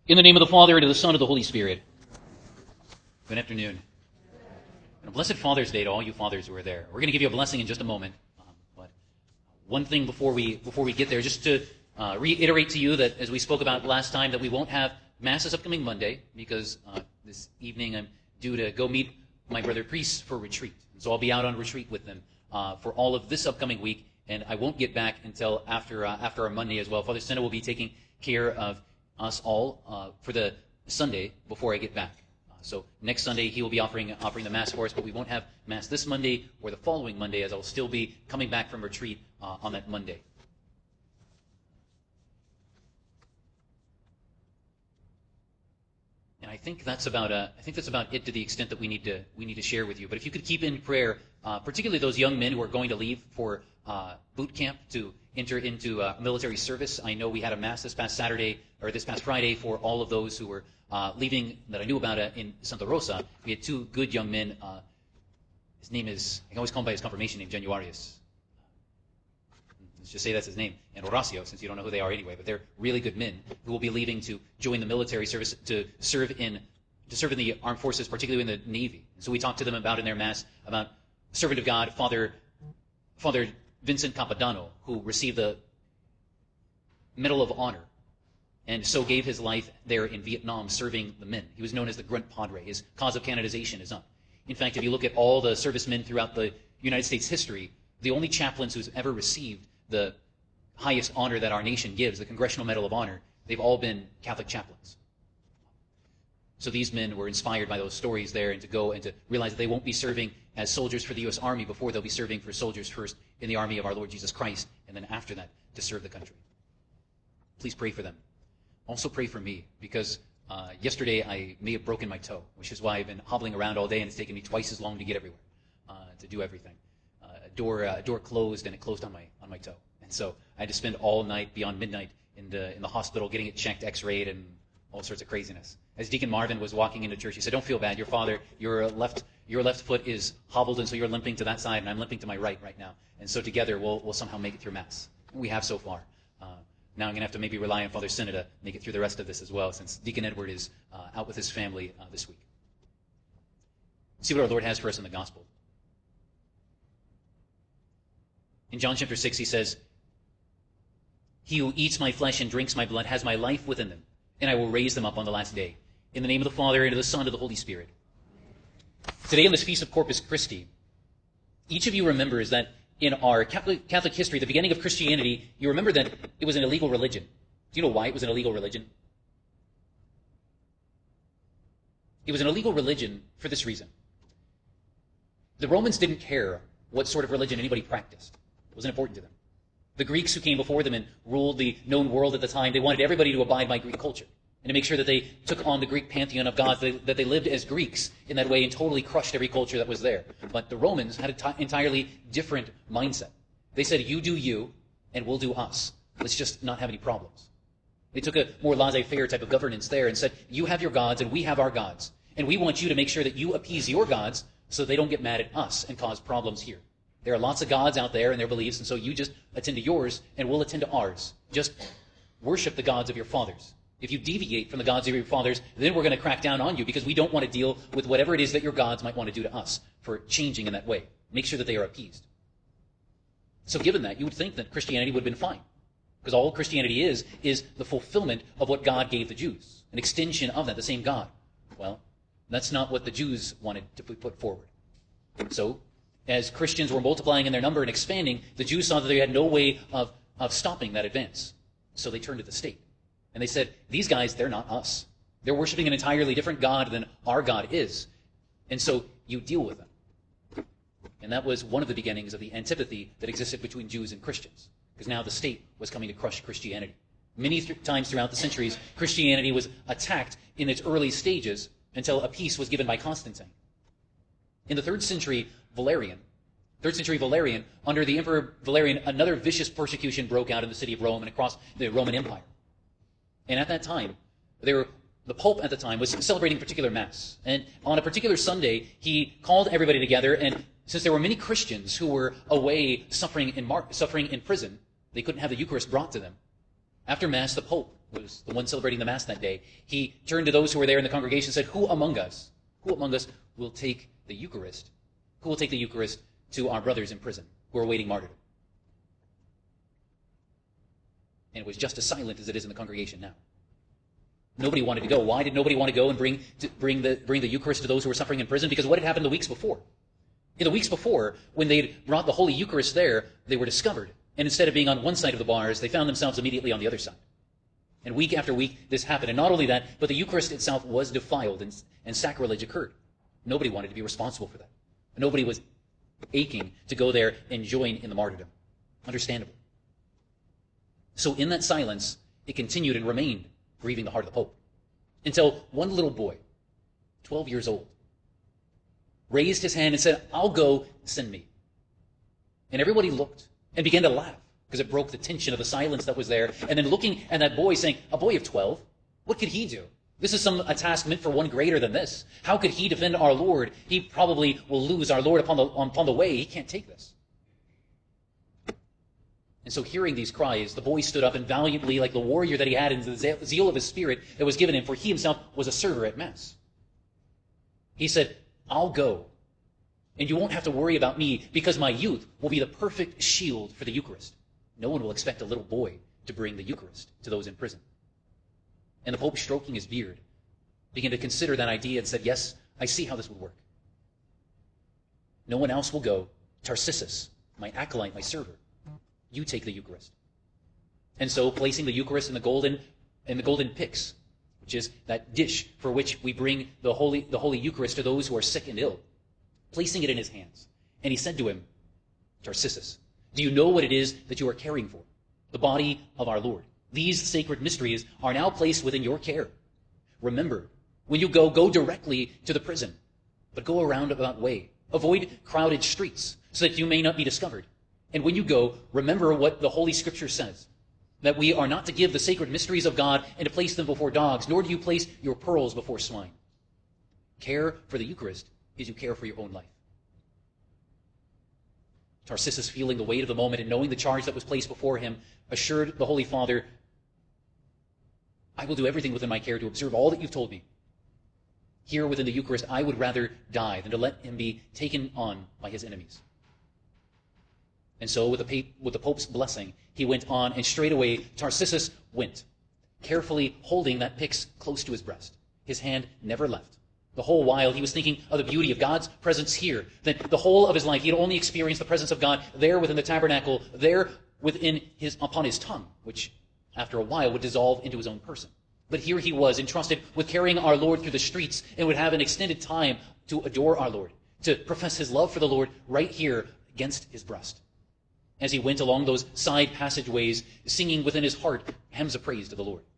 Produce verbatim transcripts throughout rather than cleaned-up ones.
In the name of the Father, and of the Son, and of the Holy Spirit. Good afternoon. And a blessed Father's Day to all you fathers who are there. We're going to give you a blessing in just a moment. Um, but one thing before we before we get there, just to uh, reiterate to you that, as we spoke about last time, that we won't have Mass this upcoming Monday, because uh, this evening I'm due to go meet my brother priests for retreat. And so I'll be out on retreat with them uh, for all of this upcoming week, and I won't get back until after uh, after our Monday as well. Father Senna will be taking care of us all uh, for the Sunday before I get back. Uh, so next Sunday he will be offering offering the Mass for us, but we won't have Mass this Monday or the following Monday, as I'll still be coming back from retreat uh, on that Monday. And I think that's about uh, I think that's about it to the extent that we need to we need to share with you. But if you could keep in prayer, uh, particularly those young men who are going to leave for uh, boot camp to enter into uh, military service. I know we had a Mass this past Saturday, or this past Friday, for all of those who were uh, leaving that I knew about uh, in Santa Rosa. We had two good young men. Uh, his name is, I can always call him by his confirmation name, Januarius. Let's just say that's his name. And Horacio, since you don't know who they are anyway. But they're really good men who will be leaving to join the military service, to serve in to serve in the armed forces, particularly in the Navy. So we talked to them about in their Mass about servant of God, Father Father Vincent Capodanno, who received the Medal of Honor and so gave his life there in Vietnam serving the men. He was known as the Grunt Padre. His cause of canonization is up. In fact, if you look at all the servicemen throughout the United States history, the only chaplains who's ever received the highest honor that our nation gives, the Congressional Medal of Honor, they've all been Catholic chaplains. So these men were inspired by those stories there, and to go and to realize that they won't be serving as soldiers for the U S Army before they'll be serving for soldiers first in the army of our Lord Jesus Christ, and then after that to serve the country. Please pray for them. Also pray for me, because uh, yesterday I may have broken my toe, which is why I've been hobbling around all day, and it's taken me twice as long to get everywhere, uh, to do everything. Uh, a door, uh, door closed, and it closed on my on my toe, and so I had to spend all night beyond midnight in the in the hospital getting it checked, X-rayed, and all sorts of craziness. As Deacon Marvin was walking into church, he said, "Don't feel bad. Your father, your left, your left foot is hobbled, and so you're limping to that side, and I'm limping to my right right now. And so together we'll we'll somehow make it through Mass. And we have so far. Uh, now I'm going to have to maybe rely on Father Senna to make it through the rest of this as well, since Deacon Edward is uh, out with his family uh, this week." See what our Lord has for us in the Gospel. In John chapter six, he says, "He who eats my flesh and drinks my blood has my life within them, and I will raise them up on the last day. In the name of the Father, and of the Son, and of the Holy Spirit." Today, on this feast of Corpus Christi, each of you remembers that in our Catholic, Catholic history, the beginning of Christianity, you remember that it was an illegal religion. Do you know why it was an illegal religion? It was an illegal religion for this reason. The Romans didn't care what sort of religion anybody practiced. It wasn't important to them. The Greeks who came before them and ruled the known world at the time, they wanted everybody to abide by Greek culture and to make sure that they took on the Greek pantheon of gods, that they lived as Greeks in that way and totally crushed every culture that was there. But the Romans had an entirely different mindset. They said, "You do you, and we'll do us. Let's just not have any problems." They took a more laissez-faire type of governance there and said, "You have your gods, and we have our gods. And we want you to make sure that you appease your gods so they don't get mad at us and cause problems here. There are lots of gods out there and their beliefs, and so you just attend to yours, and we'll attend to ours. Just worship the gods of your fathers. If you deviate from the gods of your fathers, then we're going to crack down on you, because we don't want to deal with whatever it is that your gods might want to do to us for changing in that way. Make sure that they are appeased." So given that, you would think that Christianity would have been fine, because all Christianity is, is the fulfillment of what God gave the Jews, an extension of that, the same God. Well, that's not what the Jews wanted to put forward. So, as Christians were multiplying in their number and expanding, the Jews saw that they had no way of, of stopping that advance. So they turned to the state. And they said, "These guys, they're not us. They're worshiping an entirely different God than our God is. And so you deal with them." And that was one of the beginnings of the antipathy that existed between Jews and Christians, because now the state was coming to crush Christianity. Many th- times throughout the centuries, Christianity was attacked in its early stages until a peace was given by Constantine. In the third century, Valerian, third century Valerian, under the Emperor Valerian, another vicious persecution broke out in the city of Rome and across the Roman Empire. And at that time, there were, the Pope at the time was celebrating a particular Mass. And on a particular Sunday, he called everybody together, and since there were many Christians who were away suffering in, mar- suffering in prison, they couldn't have the Eucharist brought to them. After Mass, the Pope who was the one celebrating the Mass that day, he turned to those who were there in the congregation and said, who among us, who among us will take the Eucharist? Who will take the Eucharist to our brothers in prison who are awaiting martyrdom? And it was just as silent as it is in the congregation now. Nobody wanted to go. Why did nobody want to go and bring, to bring, the, bring the Eucharist to those who were suffering in prison? Because what had happened the weeks before? In the weeks before, when they brought the Holy Eucharist there, they were discovered. And instead of being on one side of the bars, they found themselves immediately on the other side. And week after week, this happened. And not only that, but the Eucharist itself was defiled and, and sacrilege occurred. Nobody wanted to be responsible for that. Nobody was aching to go there and join in the martyrdom. Understandable. So in that silence, it continued and remained grieving the heart of the Pope. Until one little boy, twelve years old, raised his hand and said, I'll go, send me. And everybody looked and began to laugh because it broke the tension of the silence that was there. And then looking at that boy saying, a boy of twelve, what could he do? This is some a task meant for one greater than this. How could he defend our Lord? He probably will lose our Lord upon the, upon the way. He can't take this. And so hearing these cries, the boy stood up and valiantly, like the warrior that he had in the zeal of his spirit that was given him, for he himself was a server at Mass. He said, I'll go, and you won't have to worry about me because my youth will be the perfect shield for the Eucharist. No one will expect a little boy to bring the Eucharist to those in prison. And the Pope, stroking his beard, began to consider that idea and said, yes, I see how this would work. No one else will go. Tarcissus, my acolyte, my server, you take the Eucharist. And so, placing the Eucharist in the golden, in the golden pyx, which is that dish for which we bring the Holy, the Holy Eucharist to those who are sick and ill, placing it in his hands. And he said to him, Tarcissus, do you know what it is that you are caring for? The body of our Lord. These sacred mysteries are now placed within your care. Remember, when you go, go directly to the prison, but go a roundabout way. Avoid crowded streets so that you may not be discovered. And when you go, remember what the Holy Scripture says, that we are not to give the sacred mysteries of God and to place them before dogs, nor do you place your pearls before swine. Care for the Eucharist is you care for your own life. Tarcissus, feeling the weight of the moment and knowing the charge that was placed before him, assured the Holy Father, I will do everything within my care to observe all that you've told me. Here within the Eucharist, I would rather die than to let him be taken on by his enemies. And so, with the, with the Pope's blessing, he went on, and straightway Tarcissus went, carefully holding that pyx close to his breast. His hand never left. The whole while he was thinking of the beauty of God's presence here, that the whole of his life he had only experienced the presence of God there within the tabernacle, there within his upon his tongue, which after a while would dissolve into his own person. But here he was, entrusted with carrying our Lord through the streets, and would have an extended time to adore our Lord, to profess his love for the Lord right here against his breast. As he went along those side passageways, singing within his heart hymns of praise to the Lord.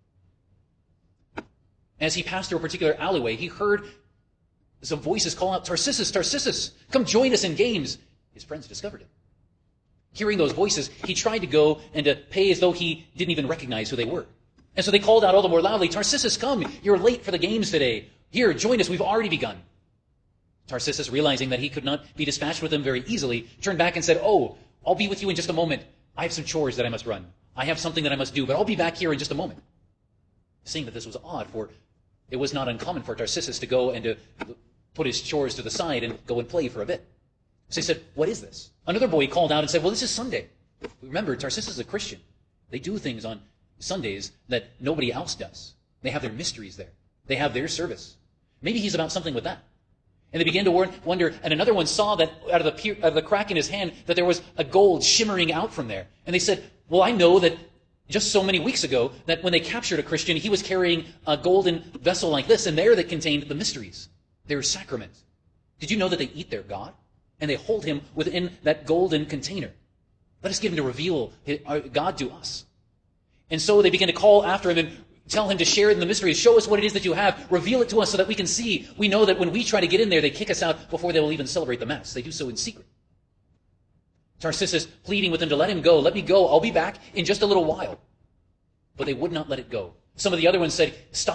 As he passed through a particular alleyway, he heard some voices call out, Tarcissus, Tarcissus, come join us in games. His friends discovered him. Hearing those voices, he tried to go and to pay as though he didn't even recognize who they were. And so they called out all the more loudly, Tarcissus, come, you're late for the games today. Here, join us, we've already begun. Tarcissus, realizing that he could not be dispatched with them very easily, turned back and said, oh, I'll be with you in just a moment. I have some chores that I must run. I have something that I must do, but I'll be back here in just a moment. Seeing that this was odd, for it was not uncommon for Tarcissus to go and to put his chores to the side and go and play for a bit. So he said, what is this? Another boy called out and said, well, this is Sunday. Remember, Tarcissus is a Christian. They do things on Sundays that nobody else does. They have their mysteries there. They have their service. Maybe he's about something with that. And they began to wonder, and another one saw that out of the, peer, out of the crack in his hand that there was a gold shimmering out from there. And they said, well, I know that just so many weeks ago that when they captured a Christian, he was carrying a golden vessel like this, and there that contained the mysteries, their sacraments. Did you know that they eat their God? And they hold him within that golden container. Let us get him to reveal God to us. And so they began to call after him and tell him to share in the mysteries. Show us what it is that you have. Reveal it to us so that we can see. We know that when we try to get in there, they kick us out before they will even celebrate the Mass. They do so in secret. Tarcissus pleading with them to let him go. Let me go. I'll be back in just a little while. But they would not let it go. Some of the other ones said, stop him.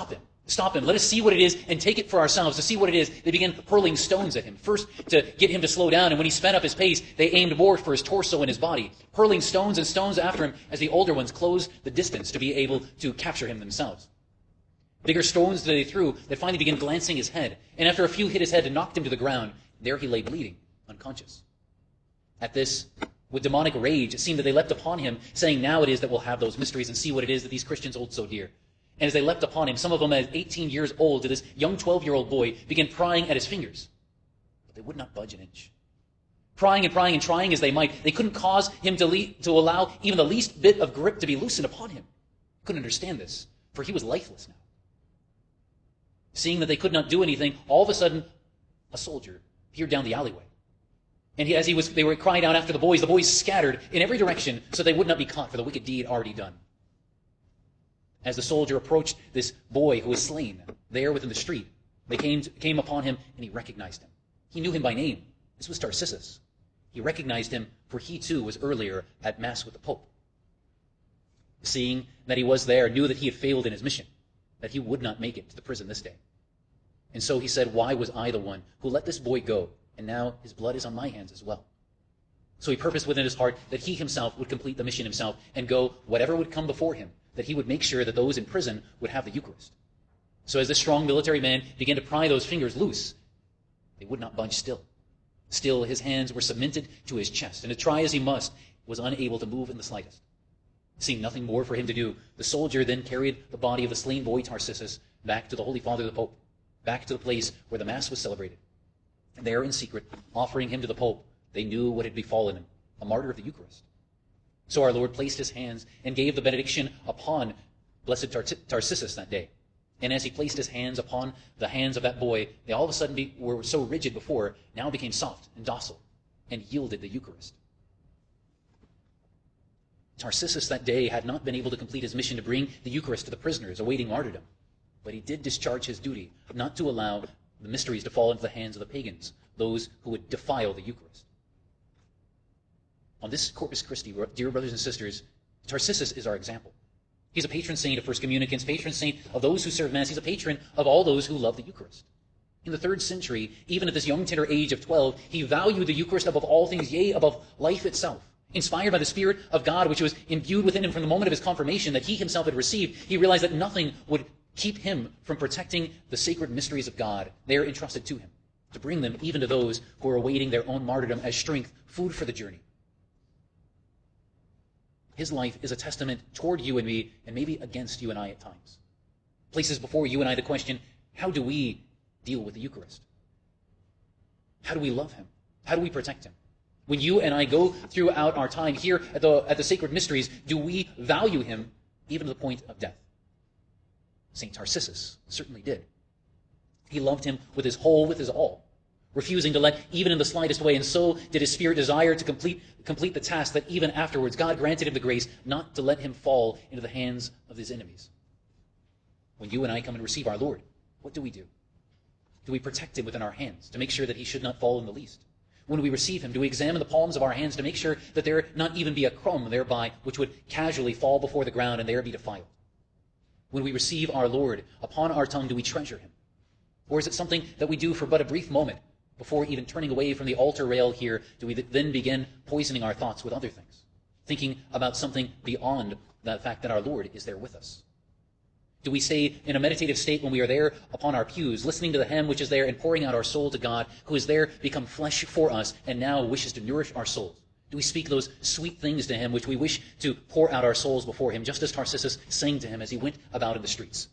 Stop him. Let us see what it is and take it for ourselves. To see what it is, they began hurling stones at him. First, to get him to slow down, and when he sped up his pace, they aimed more for his torso and his body, hurling stones and stones after him as the older ones closed the distance to be able to capture him themselves. Bigger stones that they threw that finally began glancing his head, and after a few hit his head and knocked him to the ground. There he lay bleeding, unconscious. At this, with demonic rage, it seemed that they leapt upon him, saying, now it is that we'll have those mysteries and see what it is that these Christians hold so dear. And as they leapt upon him, some of them at eighteen years old, to this young twelve-year-old boy, began prying at his fingers. But they would not budge an inch. Prying and prying and trying as they might, they couldn't cause him to, le- to allow even the least bit of grip to be loosened upon him. Couldn't understand this, for he was lifeless now. Seeing that they could not do anything, all of a sudden, a soldier peered down the alleyway. And he, as he was, they were crying out after the boys. The boys scattered in every direction so they would not be caught for the wicked deed already done. As the soldier approached this boy who was slain there within the street, they came, came upon him, and he recognized him. He knew him by name. This was Tarcissus. He recognized him, for he too was earlier at Mass with the Pope. Seeing that he was there, knew that he had failed in his mission, that he would not make it to the prison this day. And so he said, why was I the one who let this boy go, and now his blood is on my hands as well? So he purposed within his heart that he himself would complete the mission himself and go whatever would come before him, that he would make sure that those in prison would have the Eucharist. So as this strong military man began to pry those fingers loose, they would not budge still. Still, his hands were cemented to his chest, and to try as he must, was unable to move in the slightest. Seeing nothing more for him to do, the soldier then carried the body of the slain boy Tarcissus back to the Holy Father the Pope, back to the place where the Mass was celebrated. And there in secret, offering him to the Pope, they knew what had befallen him, a martyr of the Eucharist. So our Lord placed his hands and gave the benediction upon Blessed Tar- Tarcissus that day. And as he placed his hands upon the hands of that boy, they all of a sudden be, were so rigid before, now became soft and docile, and yielded the Eucharist. Tarcissus that day had not been able to complete his mission to bring the Eucharist to the prisoners awaiting martyrdom, but he did discharge his duty not to allow the mysteries to fall into the hands of the pagans, those who would defile the Eucharist. On this Corpus Christi, dear brothers and sisters, Tarcissus is our example. He's a patron saint of First Communicants, patron saint of those who serve Mass. He's a patron of all those who love the Eucharist. In the third century, even at this young tender age of twelve, he valued the Eucharist above all things, yea, above life itself. Inspired by the Spirit of God, which was imbued within him from the moment of his confirmation that he himself had received, he realized that nothing would keep him from protecting the sacred mysteries of God there entrusted to him, to bring them even to those who are awaiting their own martyrdom as strength, food for the journey. His life is a testament toward you and me, and maybe against you and I at times. Places before you and I the question, how do we deal with the Eucharist? How do we love him? How do we protect him? When you and I go throughout our time here at the, at the sacred mysteries, do we value him even to the point of death? Saint Tarcissus certainly did. He loved him with his whole, with his all, refusing to let even in the slightest way, and so did his spirit desire to complete, complete the task that even afterwards God granted him the grace not to let him fall into the hands of his enemies. When you and I come and receive our Lord, what do we do? Do we protect him within our hands to make sure that he should not fall in the least? When we receive him, do we examine the palms of our hands to make sure that there not even be a crumb thereby which would casually fall before the ground and there be defiled? When we receive our Lord, upon our tongue do we treasure him? Or is it something that we do for but a brief moment before even turning away from the altar rail here, do we then begin poisoning our thoughts with other things, thinking about something beyond the fact that our Lord is there with us? Do we stay in a meditative state when we are there upon our pews, listening to the hymn which is there and pouring out our soul to God, who is there become flesh for us and now wishes to nourish our souls? Do we speak those sweet things to him which we wish to pour out our souls before him, just as Tarcissus sang to him as he went about in the streets?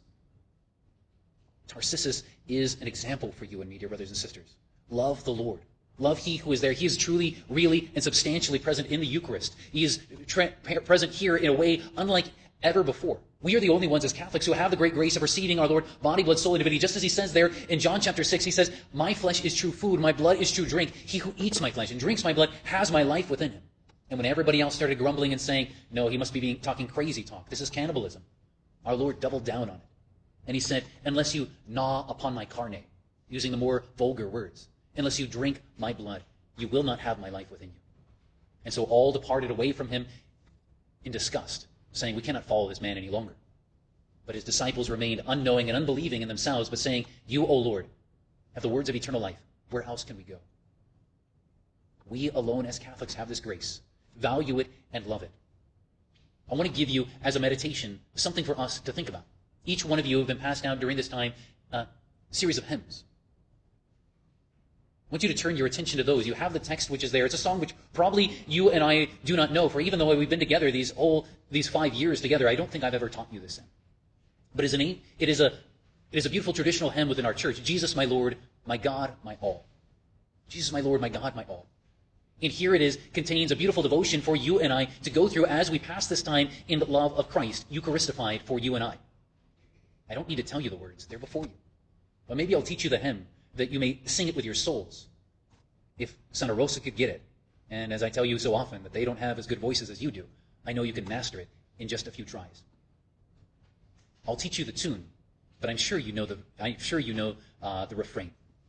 Tarcissus is an example for you and me, dear brothers and sisters. Love the Lord. Love he who is there. He is truly, really, and substantially present in the Eucharist. He is tra- present here in a way unlike ever before. We are the only ones as Catholics who have the great grace of receiving our Lord, body, blood, soul, and divinity. Just as he says there in John chapter six, he says, my flesh is true food, my blood is true drink. He who eats my flesh and drinks my blood has my life within him. And when everybody else started grumbling and saying, no, he must be being, talking crazy talk, this is cannibalism, our Lord doubled down on it. And he said, unless you gnaw upon my carne, using the more vulgar words, unless you drink my blood, you will not have my life within you. And so all departed away from him in disgust, saying, we cannot follow this man any longer. But his disciples remained unknowing and unbelieving in themselves, but saying, "You, O Lord, have the words of eternal life. Where else can we go?" We alone as Catholics have this grace. Value it and love it. I want to give you, as a meditation, something for us to think about. Each one of you have been passed down during this time a series of hymns. I want you to turn your attention to those. You have the text which is there. It's a song which probably you and I do not know, for even though we've been together these whole these five years together, I don't think I've ever taught you this hymn. But as an it is a it is a beautiful traditional hymn within our church. Jesus, my Lord, my God, my all. Jesus, my Lord, my God, my all. And here it is, contains a beautiful devotion for you and I to go through as we pass this time in the love of Christ, Eucharistified for you and I. I don't need to tell you the words. They're before you. But maybe I'll teach you the hymn that you may sing it with your souls. If Santa Rosa could get it, and as I tell you so often that they don't have as good voices as you do, I know you can master it in just a few tries. I'll teach you the tune, but I'm sure you know the I'm sure you know uh, the refrain.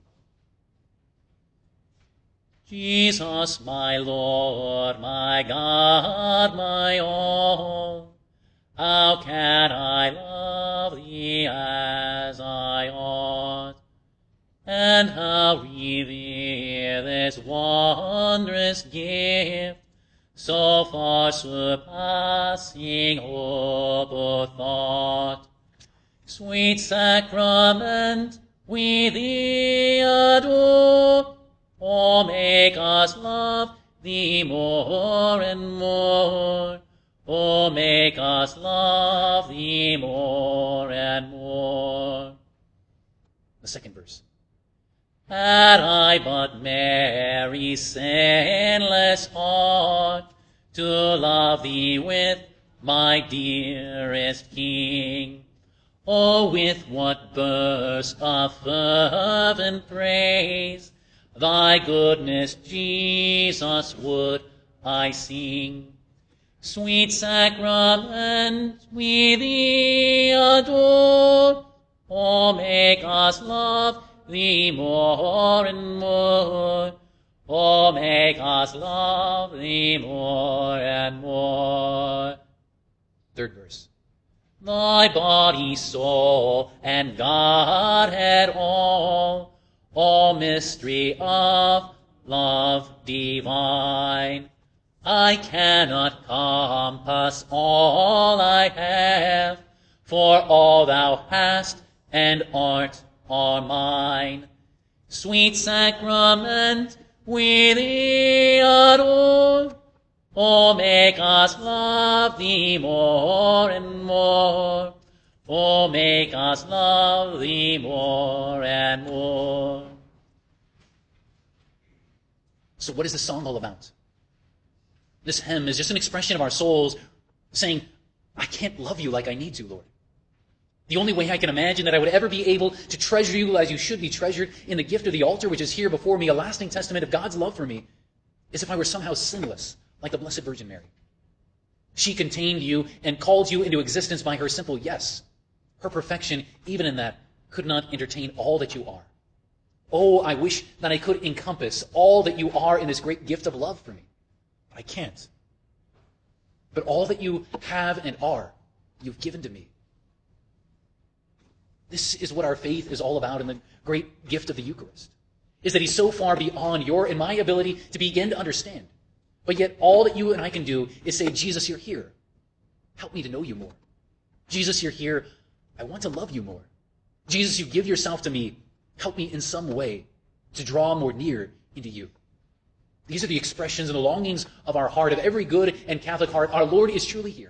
Jesus, my Lord, my God, my all, how can I love thee as I ought, and how revere this wondrous gift, so far surpassing hope or thought. Sweet sacrament, we thee adore, oh, make us love thee more and more. Oh, make us love thee more and more. The second verse. Had I but Mary's sinless heart to love thee with my dearest King, oh, with what burst of fervent praise thy goodness, Jesus, would I sing. Sweet sacrament, we thee adore, oh, make us love thee more and more. Oh, make us love thee more and more. Third verse. Thy body, soul, and Godhead all, all mystery of love divine. I cannot compass all I have, for all thou hast and art are mine. Sweet sacrament, we thee adore, oh, make us love thee more and more. Oh, make us love thee more and more. So what is this song all about? This hymn is just an expression of our souls saying, I can't love you like I need to, Lord. The only way I can imagine that I would ever be able to treasure you as you should be treasured in the gift of the altar, which is here before me, a lasting testament of God's love for me, is if I were somehow sinless, like the Blessed Virgin Mary. She contained you and called you into existence by her simple yes. Her perfection, even in that, could not entertain all that you are. Oh, I wish that I could encompass all that you are in this great gift of love for me. But I can't. But all that you have and are, you've given to me. This is what our faith is all about in the great gift of the Eucharist, is that he's so far beyond your and my ability to begin to understand. But yet all that you and I can do is say, Jesus, you're here. Help me to know you more. Jesus, you're here. I want to love you more. Jesus, you give yourself to me. Help me in some way to draw more near into you. These are the expressions and the longings of our heart, of every good and Catholic heart. Our Lord is truly here.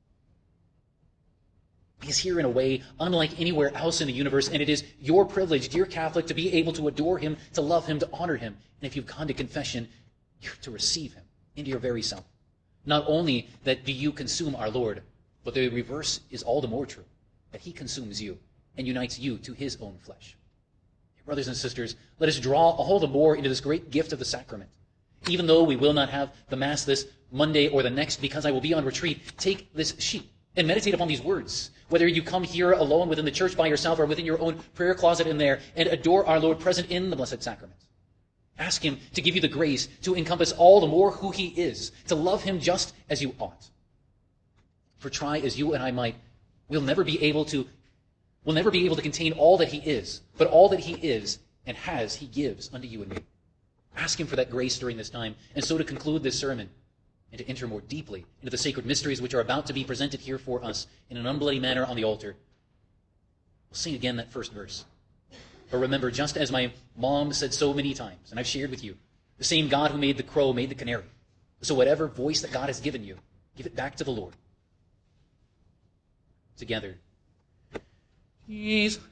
He is here in a way unlike anywhere else in the universe, and it is your privilege, dear Catholic, to be able to adore him, to love him, to honor him. And if you've gone to confession, you're to receive him into your very self. Not only that do you consume our Lord, but the reverse is all the more true, that he consumes you and unites you to his own flesh. Brothers and sisters, let us draw all the more into this great gift of the sacrament. Even though we will not have the Mass this Monday or the next because I will be on retreat, take this sheet and meditate upon these words. Whether you come here alone within the church by yourself or within your own prayer closet in there and adore our Lord present in the Blessed Sacrament. Ask him to give you the grace to encompass all the more who he is, to love him just as you ought. For try as you and I might, we'll never be able to we'll never be able to contain all that he is, but all that he is and has, he gives unto you and me. Ask him for that grace during this time, and so to conclude this sermon and to enter more deeply into the sacred mysteries which are about to be presented here for us in an unbloody manner on the altar. We'll sing again that first verse. But remember, just as my mom said so many times, and I've shared with you, the same God who made the crow made the canary. So whatever voice that God has given you, give it back to the Lord. Together. Jesus.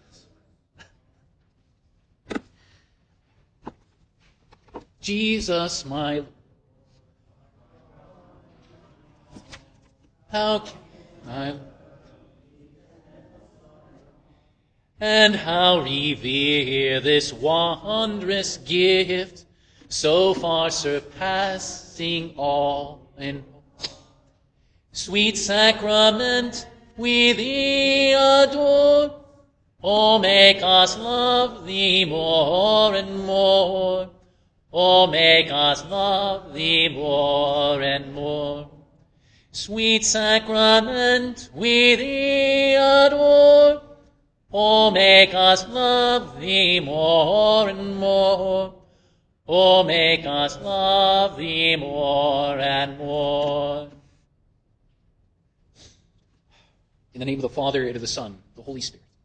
Jesus, my Lord. How can I, and how revere this wondrous gift, so far surpassing all in all. Sweet sacrament, we thee adore. Oh, make us love thee more and more. Oh, make us love thee more and more. Sweet sacrament, we thee adore. Oh, make us love thee more and more. Oh, make us love thee more and more. In the name of the Father, and of the Son, the Holy Spirit.